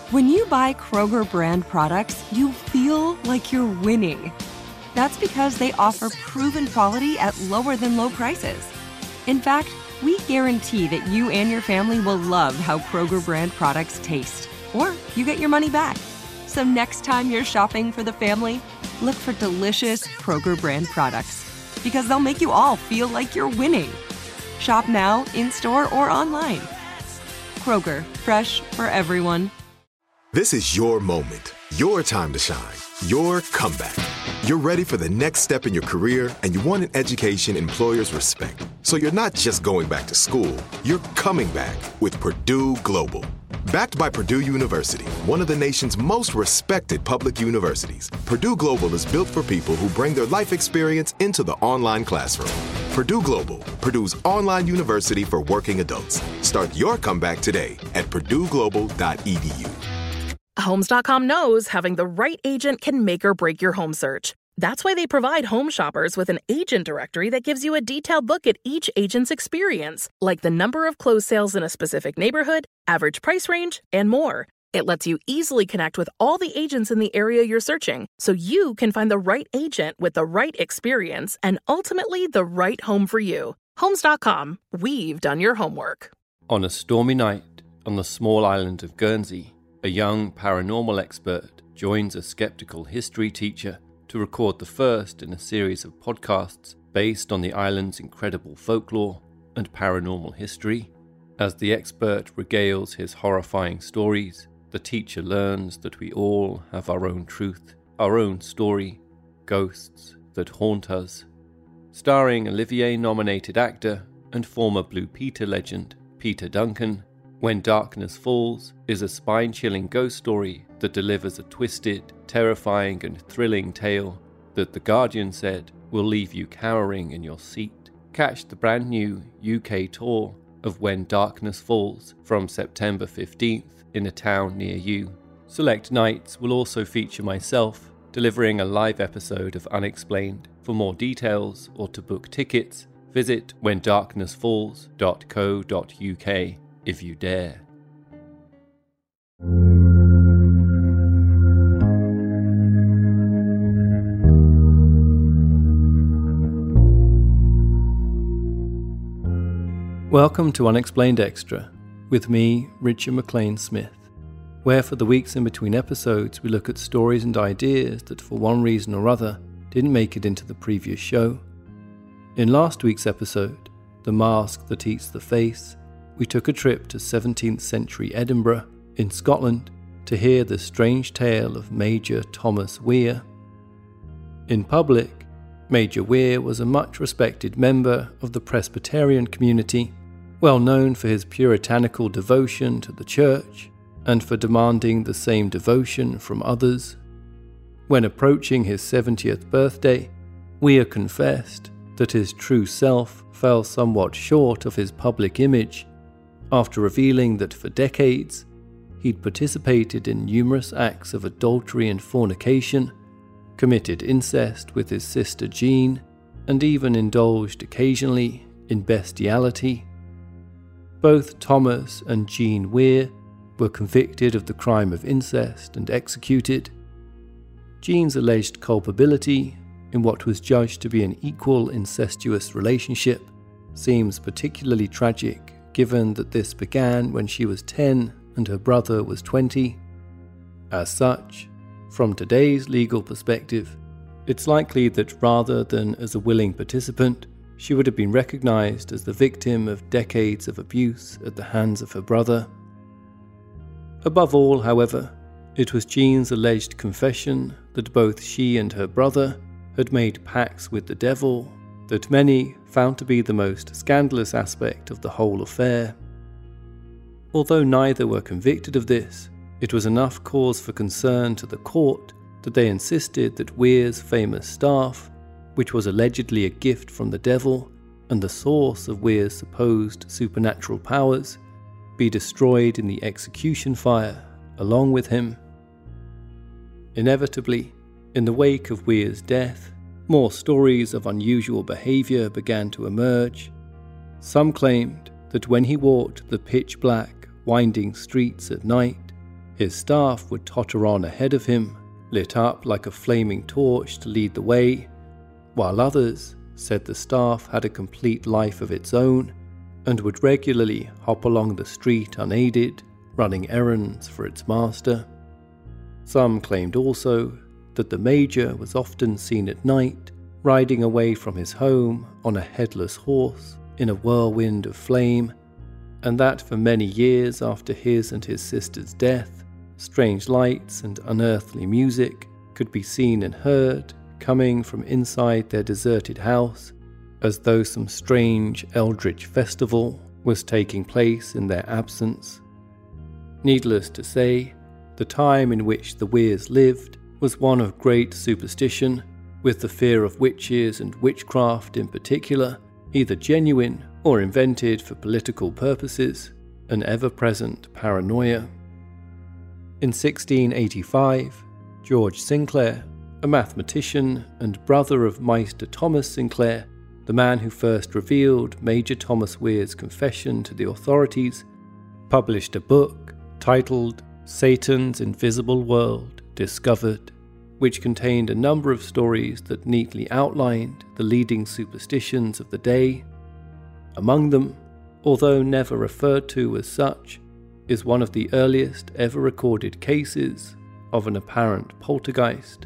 When you buy Kroger brand products, you feel like you're winning. That's because they offer proven quality at lower than low prices. In fact, we guarantee that you and your family will love how Kroger brand products taste, or you get your money back. So next time you're shopping for the family, look for delicious Kroger brand products, because they'll make you all feel like you're winning. Shop now, in-store, or online. Kroger, fresh for everyone. This is your moment, your time to shine, your comeback. You're ready for the next step in your career, and you want an education employers respect. So you're not just going back to school, you're coming back with Purdue Global. Backed by Purdue University, one of the nation's most respected public universities, Purdue Global is built for people who bring their life experience into the online classroom. Purdue Global, Purdue's online university for working adults. Start your comeback today at purdueglobal.edu. Homes.com knows having the right agent can make or break your home search. That's why they provide home shoppers with an agent directory that gives you a detailed look at each agent's experience, like the number of closed sales in a specific neighborhood, average price range, and more. It lets you easily connect with all the agents in the area you're searching, so you can find the right agent with the right experience and ultimately the right home for you. Homes.com. We've done your homework. On a stormy night on the small island of Guernsey, a young paranormal expert joins a skeptical history teacher to record the first in a series of podcasts based on the island's incredible folklore and paranormal history. As the expert regales his horrifying stories, the teacher learns that we all have our own truth, our own story, ghosts that haunt us. Starring Olivier-nominated actor and former Blue Peter legend Peter Duncan, When Darkness Falls is a spine-chilling ghost story that delivers a twisted, terrifying and thrilling tale that The Guardian said will leave you cowering in your seat. Catch the brand new UK tour of When Darkness Falls from September 15th in a town near you. Select nights will also feature myself delivering a live episode of Unexplained. For more details or to book tickets, visit whendarknessfalls.co.uk if you dare. Welcome to Unexplained Extra, with me, Richard McLean Smith, where for the weeks in between episodes we look at stories and ideas that for one reason or other didn't make it into the previous show. In last week's episode, The Mask That Eats the Face, we took a trip to 17th century Edinburgh in Scotland to hear the strange tale of Major Thomas Weir. In public, Major Weir was a much respected member of the Presbyterian community, well known for his puritanical devotion to the church and for demanding the same devotion from others. When approaching his 70th birthday, Weir confessed that his true self fell somewhat short of his public image, after revealing that for decades he'd participated in numerous acts of adultery and fornication, committed incest with his sister Jean, and even indulged occasionally in bestiality. Both Thomas and Jean Weir were convicted of the crime of incest and executed. Jean's alleged culpability in what was judged to be an equal incestuous relationship seems particularly tragic, given that this began when she was 10 and her brother was 20. As such, from today's legal perspective, it's likely that rather than as a willing participant, she would have been recognized as the victim of decades of abuse at the hands of her brother. Above all, however, it was Jean's alleged confession that both she and her brother had made pacts with the devil that many found to be the most scandalous aspect of the whole affair. Although neither were convicted of this, it was enough cause for concern to the court that they insisted that Weir's famous staff, which was allegedly a gift from the devil and the source of Weir's supposed supernatural powers, be destroyed in the execution fire along with him. Inevitably, in the wake of Weir's death, more stories of unusual behaviour began to emerge. Some claimed that when he walked the pitch-black, winding streets at night, His staff would totter on ahead of him, lit up like a flaming torch to lead the way, while others said the staff had a complete life of its own and would regularly hop along the street unaided, running errands for its master. Some claimed also that the Major was often seen at night riding away from his home on a headless horse in a whirlwind of flame, and that for many years after his and his sister's death, strange lights and unearthly music could be seen and heard coming from inside their deserted house, as though some strange eldritch festival was taking place in their absence. Needless to say, the time in which the Weirs lived was one of great superstition, with the fear of witches and witchcraft in particular, either genuine or invented for political purposes, an ever-present paranoia. In 1685, George Sinclair, a mathematician and brother of Meister Thomas Sinclair, the man who first revealed Major Thomas Weir's confession to the authorities, published a book titled Satan's Invisible World Discovered, which contained a number of stories that neatly outlined the leading superstitions of the day. Among them, although never referred to as such, is one of the earliest ever recorded cases of an apparent poltergeist.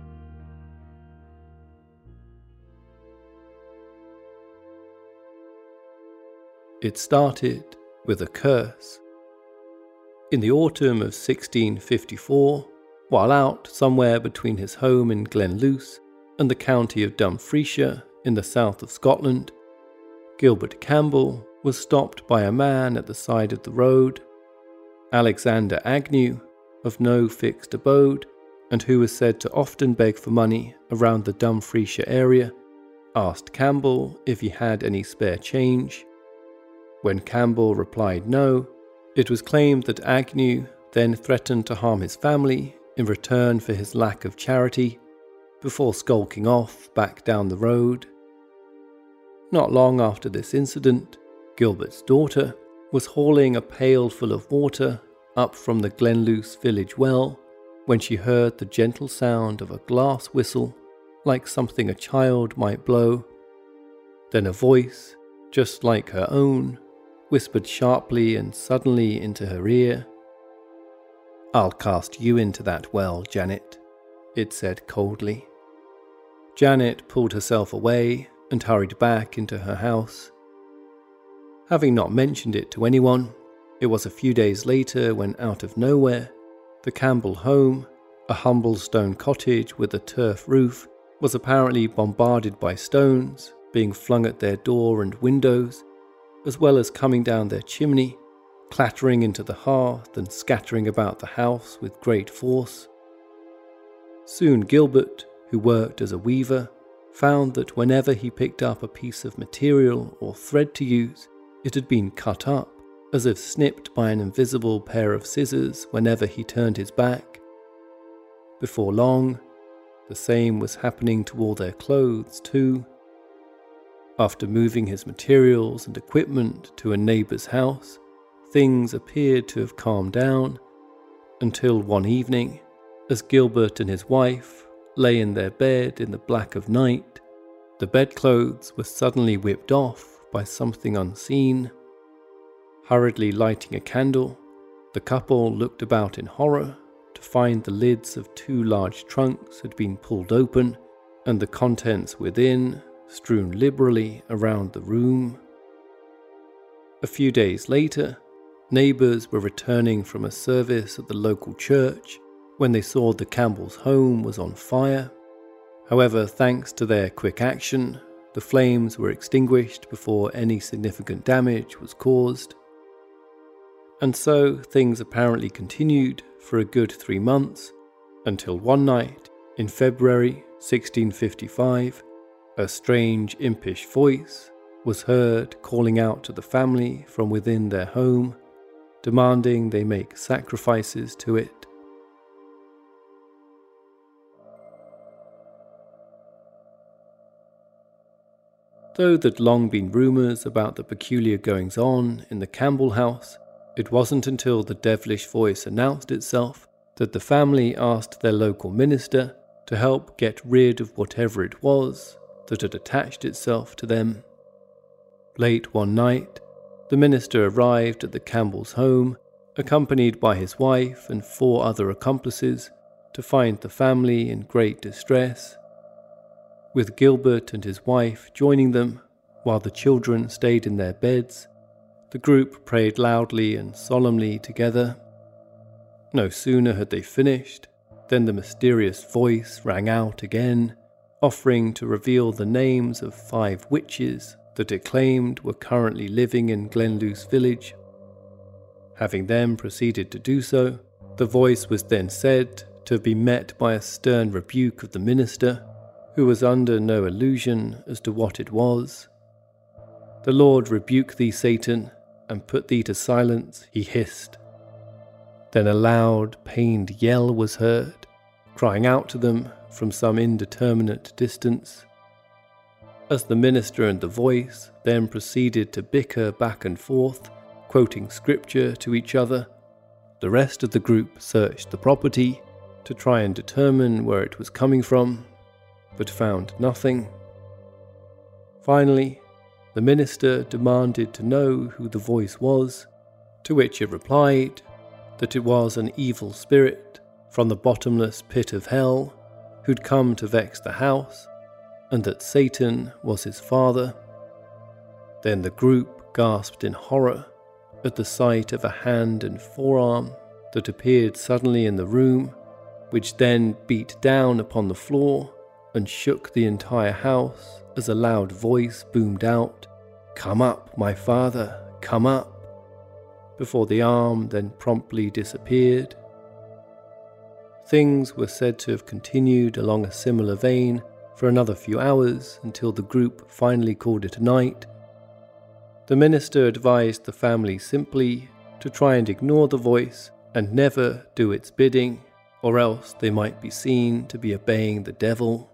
It started with a curse. In the autumn of 1654, while out somewhere between his home in Glenluce and the county of Dumfriesshire in the south of Scotland, Gilbert Campbell was stopped by a man at the side of the road. Alexander Agnew, of no fixed abode, and who was said to often beg for money around the Dumfriesshire area, asked Campbell if he had any spare change. When Campbell replied no, it was claimed that Agnew then threatened to harm his family in return for his lack of charity, before skulking off back down the road. Not long after this incident, Gilbert's daughter was hauling a pail full of water up from the Glenluce village well when she heard the gentle sound of a glass whistle, like something a child might blow. Then a voice, just like her own, whispered sharply and suddenly into her ear. "I'll cast you into that well, Janet," it said coldly. Janet pulled herself away and hurried back into her house. Having not mentioned it to anyone, it was a few days later when, out of nowhere, the Campbell home, a humble stone cottage with a turf roof, was apparently bombarded by stones being flung at their door and windows, as well as coming down their chimney, clattering into the hearth and scattering about the house with great force. Soon Gilbert, who worked as a weaver, found that whenever he picked up a piece of material or thread to use, it had been cut up, as if snipped by an invisible pair of scissors whenever he turned his back. Before long, the same was happening to all their clothes too. After moving his materials and equipment to a neighbour's house, things appeared to have calmed down, until one evening, as Gilbert and his wife lay in their bed in the black of night, the bedclothes were suddenly whipped off by something unseen. Hurriedly lighting a candle, the couple looked about in horror to find the lids of 2 large trunks had been pulled open and the contents within strewn liberally around the room. A few days later, neighbours were returning from a service at the local church when they saw the Campbell's home was on fire. However, thanks to their quick action, the flames were extinguished before any significant damage was caused. And so things apparently continued for a good 3 months, until one night in February 1655, a strange impish voice was heard calling out to the family from within their home, demanding they make sacrifices to it. Though there'd long been rumours about the peculiar goings-on in the Campbell house, It wasn't until the devilish voice announced itself that the family asked their local minister to help get rid of whatever it was that had attached itself to them. Late one night, the minister arrived at the Campbell's home, accompanied by his wife and 4 other accomplices, to find the family in great distress, with Gilbert and his wife joining them while the children stayed in their beds. The group prayed loudly and solemnly together. No sooner had they finished than the mysterious voice rang out again, offering to reveal the names of 5 witches that it claimed were currently living in Glenluce village. Having then proceeded to do so, the voice was then said to be met by a stern rebuke of the minister, who was under no illusion as to what it was. "The Lord rebuke thee, Satan, and put thee to silence," he hissed. Then a loud, pained yell was heard, crying out to them from some indeterminate distance. As the minister and the voice then proceeded to bicker back and forth, quoting scripture to each other, the rest of the group searched the property to try and determine where it was coming from, but found nothing. Finally, the minister demanded to know who the voice was, to which it replied that it was an evil spirit from the bottomless pit of hell who'd come to vex the house, and that Satan was his father. Then the group gasped in horror at the sight of a hand and forearm that appeared suddenly in the room, which then beat down upon the floor and shook the entire house as a loud voice boomed out, "Come up, my father, come up," before the arm then promptly disappeared. Things were said to have continued along a similar vein for another few hours until the group finally called it a night. The minister advised the family simply to try and ignore the voice and never do its bidding, or else they might be seen to be obeying the devil.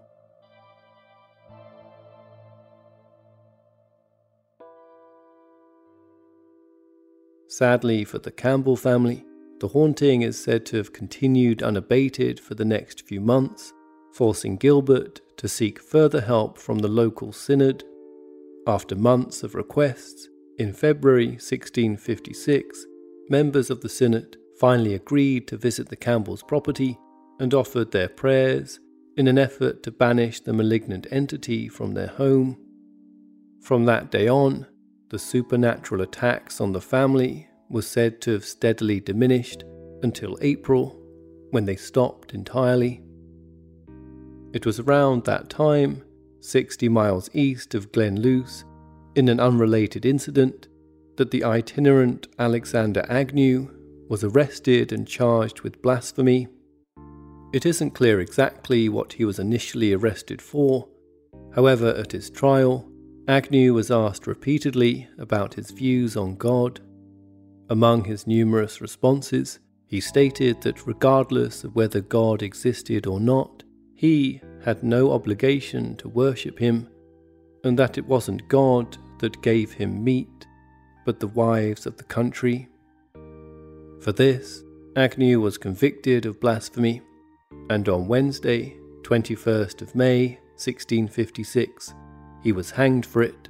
Sadly for the Campbell family, the haunting is said to have continued unabated for the next few months, forcing Gilbert to seek further help from the local synod. After months of requests, in February 1656, members of the synod finally agreed to visit the Campbells' property and offered their prayers in an effort to banish the malignant entity from their home. From that day on, the supernatural attacks on the family was said to have steadily diminished until April, when they stopped entirely. It was around that time, 60 miles east of Glenluce, in an unrelated incident, that the itinerant Alexander Agnew was arrested and charged with blasphemy. It isn't clear exactly what he was initially arrested for. However, at his trial, Agnew was asked repeatedly about his views on God. Among his numerous responses, he stated that regardless of whether God existed or not, he had no obligation to worship him, and that it wasn't God that gave him meat, but the wives of the country. For this, Agnew was convicted of blasphemy, and on Wednesday, 21st of May, 1656, he was hanged for it.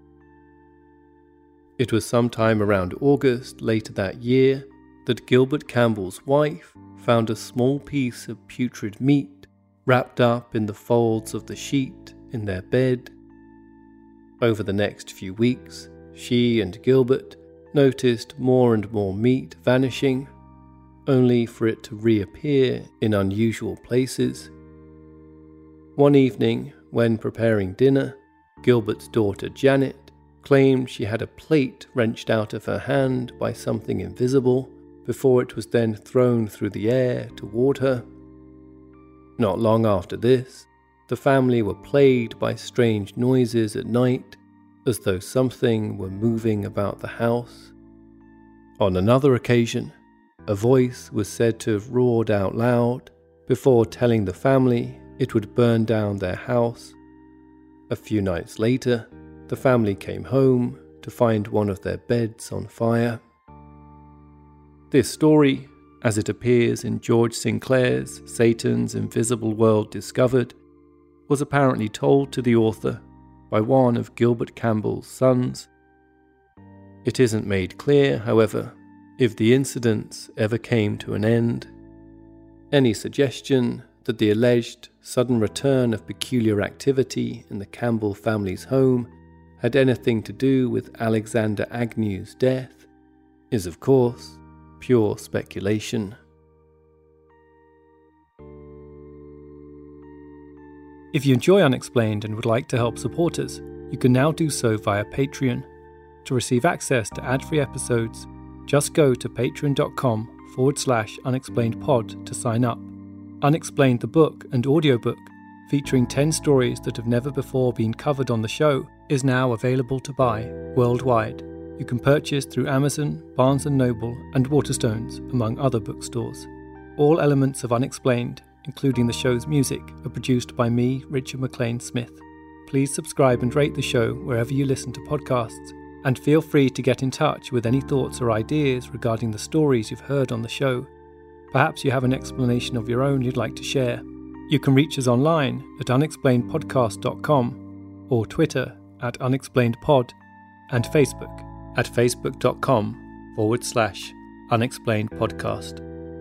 It was sometime around August later that year that Gilbert Campbell's wife found a small piece of putrid meat wrapped up in the folds of the sheet in their bed. Over the next few weeks, she and Gilbert noticed more and more meat vanishing, only for it to reappear in unusual places. One evening, when preparing dinner, Gilbert's daughter Janet claimed she had a plate wrenched out of her hand by something invisible before it was then thrown through the air toward her. Not long after this, the family were plagued by strange noises at night, as though something were moving about the house. On another occasion, a voice was said to have roared out loud before telling the family it would burn down their house. A few nights later, the family came home to find one of their beds on fire. This story, as it appears in George Sinclair's Satan's Invisible World Discovered, was apparently told to the author by one of Gilbert Campbell's sons. It isn't made clear, however, if the incidents ever came to an end. Any suggestion that the alleged sudden return of peculiar activity in the Campbell family's home had anything to do with Alexander Agnew's death is, of course, pure speculation. If you enjoy Unexplained and would like to help support us, you can now do so via Patreon. To receive access to ad-free episodes, just go to patreon.com/unexplainedpod to sign up. Unexplained the book and audiobook, featuring 10 stories that have never before been covered on the show, is now available to buy worldwide. You can purchase through Amazon, Barnes & Noble and Waterstones, among other bookstores. All elements of Unexplained, including the show's music, are produced by me, Richard McLean Smith. Please subscribe and rate the show wherever you listen to podcasts, and feel free to get in touch with any thoughts or ideas regarding the stories you've heard on the show. Perhaps you have an explanation of your own you'd like to share. You can reach us online at unexplainedpodcast.com or Twitter at unexplainedpod and Facebook at facebook.com/unexplainedpodcast.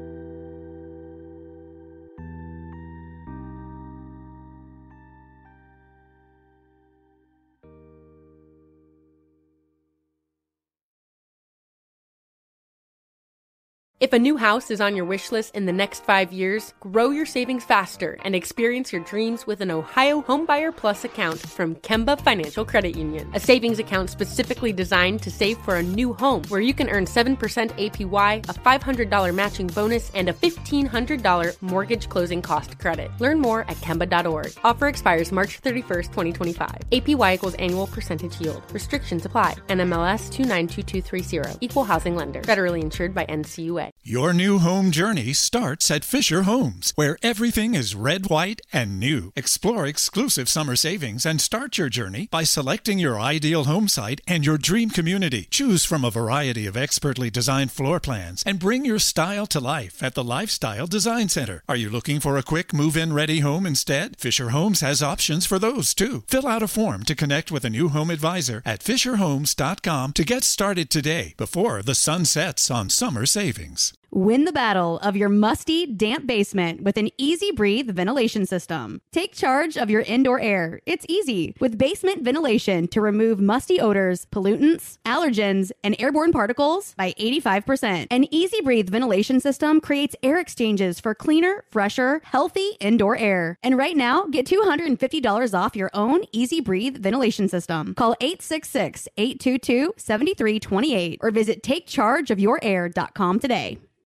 If a new house is on your wish list in the next 5 years, grow your savings faster and experience your dreams with an Ohio Homebuyer Plus account from Kemba Financial Credit Union. A savings account specifically designed to save for a new home, where you can earn 7% APY, a $500 matching bonus, and a $1,500 mortgage closing cost credit. Learn more at Kemba.org. Offer expires March 31st, 2025. APY equals annual percentage yield. Restrictions apply. NMLS 292230. Equal housing lender. Federally insured by NCUA. Your new home journey starts at Fisher Homes, where everything is red, white, and new. Explore exclusive summer savings and start your journey by selecting your ideal home site and your dream community. Choose from a variety of expertly designed floor plans and bring your style to life at the Lifestyle Design Center. Are you looking for a quick move-in ready home instead? Fisher Homes has options for those too. Fill out a form to connect with a new home advisor at fisherhomes.com to get started today before the sun sets on summer savings. Win the battle of your musty, damp basement with an Easy Breathe ventilation system. Take charge of your indoor air. It's easy with basement ventilation to remove musty odors, pollutants, allergens, and airborne particles by 85%. An Easy Breathe ventilation system creates air exchanges for cleaner, fresher, healthy indoor air. And right now, get $250 off your own Easy Breathe ventilation system. Call 866-822-7328 or visit takechargeofyourair.com today.